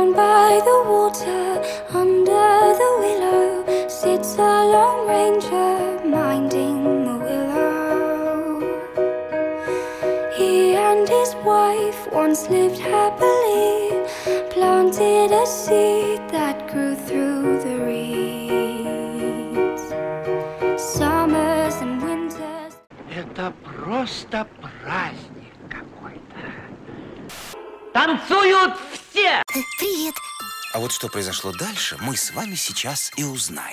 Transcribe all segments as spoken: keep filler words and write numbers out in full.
Down by the water, under the willow, sits a lone ranger minding the willow. He and his wife once lived happily, planted a seed that grew through the reeds. Summers and winters. Это просто праздник какой-то. Танцуют все! Привет! А вот что произошло дальше, мы с вами сейчас и узнаем.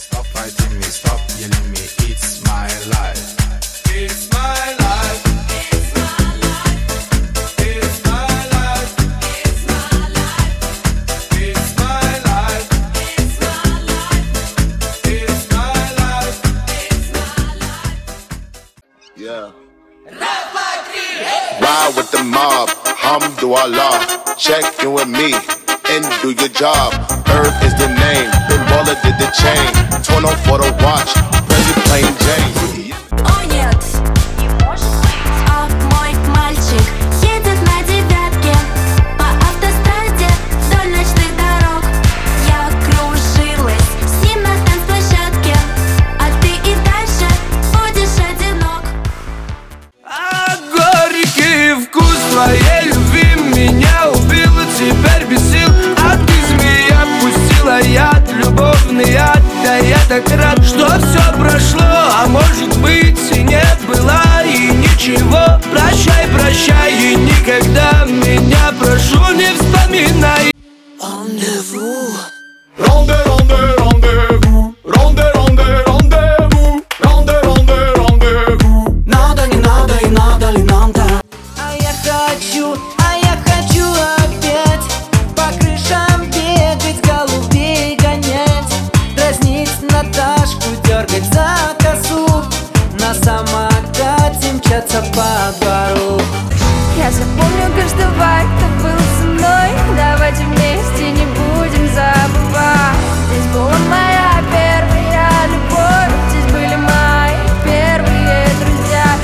Ride with the mob, Hamdulillah. Check in with me and do your job. Herb is the name, Ben Baller did the chain. Torn on for the watch, Prezi plain Jane. О нет, не может быть. А мой мальчик едет на девятке по автостраде вдоль ночных дорог. Я кружилась с ним на танцплощадке, а ты и дальше будешь одинок. А горький вкус твоей любви меня убил, и теперь без сил. А ты, змея, пустила яд, любовный яд. Да я так рад, что все прошло, а может быть и не было, и ничего. Прощай, прощай, и никогда меня, прошу, не вспоминай. Рандеву. Ронде, ронде, рандеву. Ронде, ронде, рандеву. Ронде, ронде, рандеву. Надо, не надо, и надо ли нам так? А я хочу, а я хочу опять по крышам бегать, голубей гонять, дразнить Наташку, дергать за косу, на самокате мчаться по двору. Я запомню каждого, кто был со мной. Давайте вместе не будем забывать. Здесь была моя первая любовь, здесь были мои первые друзья.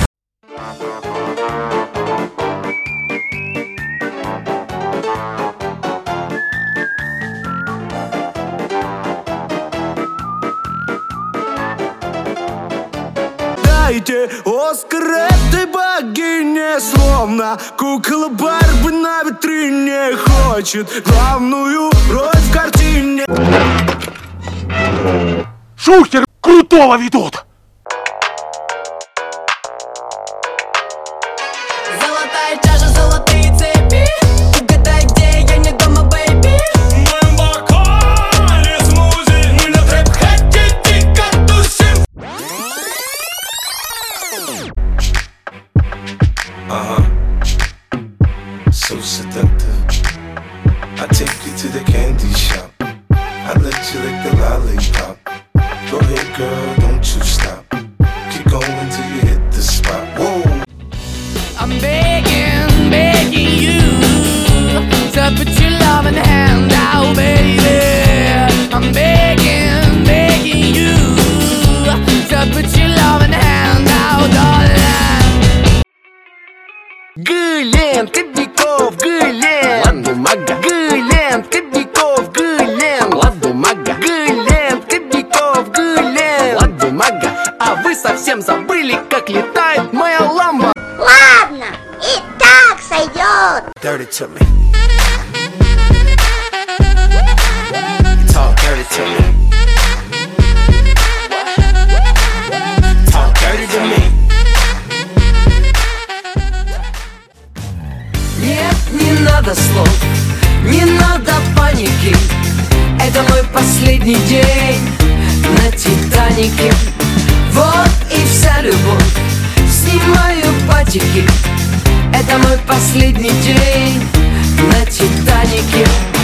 Дайте Оскар этой богине, словно кукла Барби на витрине, хочет главную роль в картине. Шухер крутого ведут! Золотая чаша, золотые цепи. Угадай, где я не дома, бэйби. Мы в бокале смузи, мы на трэп-хэте дико тусим. Uh-huh. So seductive. I take you to the candy shop. I let you lick the lollipop. Go ahead, girl, don't you stop. Keep going till you hit the spot. Whoa. I'm begging, begging you to put your loving hand out, baby. I'm begging, begging you to put your loving hand out, darling. Гылен, Кобяков, Гылен, ладно, мага. Гылен, Кобяков, Гылен, ладно, мага. Гылен, Кобяков, Гылен, ладно, мага. А вы совсем забыли, как летает моя ламба. Ладно, и так сойдет. Dirty to me. You talk dirty to me. Talk dirty to me. Нет, не надо слов, не надо паники. Это мой последний день на Титанике. Вот и вся любовь, снимаю патики. Это мой последний день на Титанике.